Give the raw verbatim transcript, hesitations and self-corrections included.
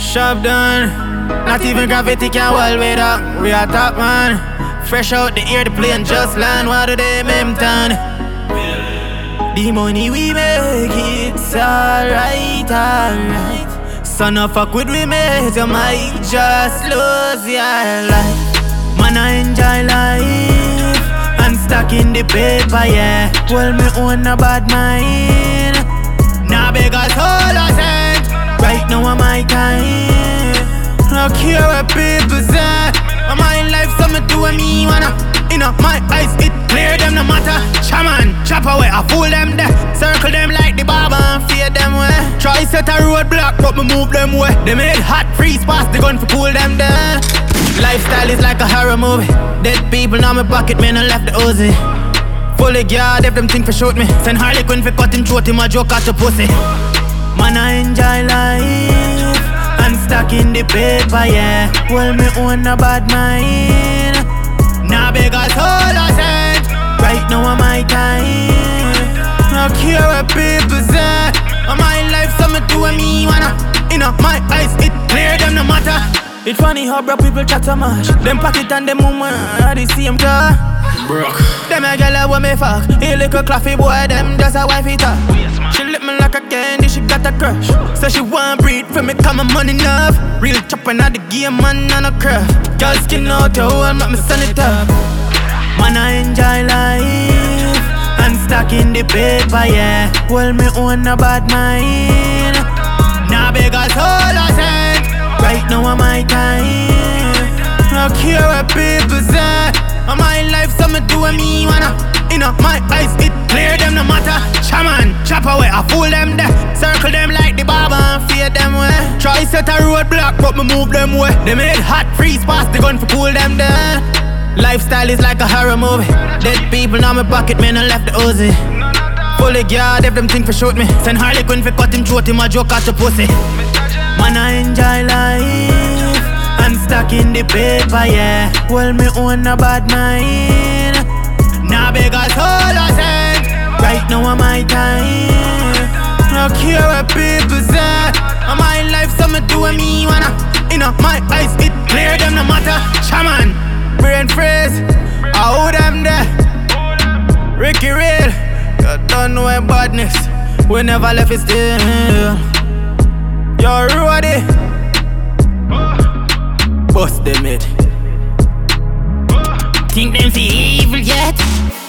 Shop done. Not even gravity can hold with up. We are top man. Fresh out the air, the plane just land. What do they make done? The money we make, it's alright, alright. So no fuck with we make, you might just lose your life. Man, I enjoy life and stuck in the paper, yeah. Well, me own a bad mind. Now beg us all a cent. Right now I'm my kind. No care what people say. My life, something do with me, wanna. You know, my eyes, it clear them no matter. Shaman, chop away, I fool them there. Circle them like the barber and fear them way. Try set a roadblock, but me move them way. They made hot freeze past the gun for cool them there. Lifestyle is like a horror movie. Dead people now my pocket, man, I left the Uzi. Fully guard, if them think for shoot me. Send Harley Quinn for cut him throat, him a joke at the pussy. Man, I enjoy life and stuck in the paper, yeah. Well, me own a bad mind. Now beg us all a cent. Right now I'm my time. No care what people say. My life, something do with me, wanna. You know, my eyes, it clear them no matter. It's funny how bro people chat so much. Them pocket and them woman are the same car. Broke. Them a girl want me fuck. A little claffy boy, them just a wife it up. She lick me like a candy, she got a crush. So she want breed for me, come my money enough. Real chopping out the game, man, on a craft. Girl skin out to hold, make me sun it up. Man, I enjoy life and stuck in the paper, yeah. Well, me own a bad mind. Now beg us all a cent. Right now I'm my time. No care what people say. My life, something do with me, wanna. You know, my eyes, it clear them no matter. Shaman, chop away, I fool them there. Circle them like the barber and fear them way. Try set a roadblock, but me move them way. They made hot freeze past the gun for cool them there. Lifestyle is like a horror movie. Dead people now my pocket, man, I left the Uzi. Fully guard, if them think for shoot me. Send Harley Quinn for cut him throat, him a joke at the pussy. Man, I enjoy life and stuck in the paper, yeah. Well, me own a bad mind. Now beg us all a cent. Right now I'm my time. No care what people say. My life, something do with me, wanna. You know, my eyes, it clear them no matter. Shaman, brain freeze, I hold them there. Ricky Real, you don't know my badness. We never left it still. You're ready. Bust them it. Think them see evil yet?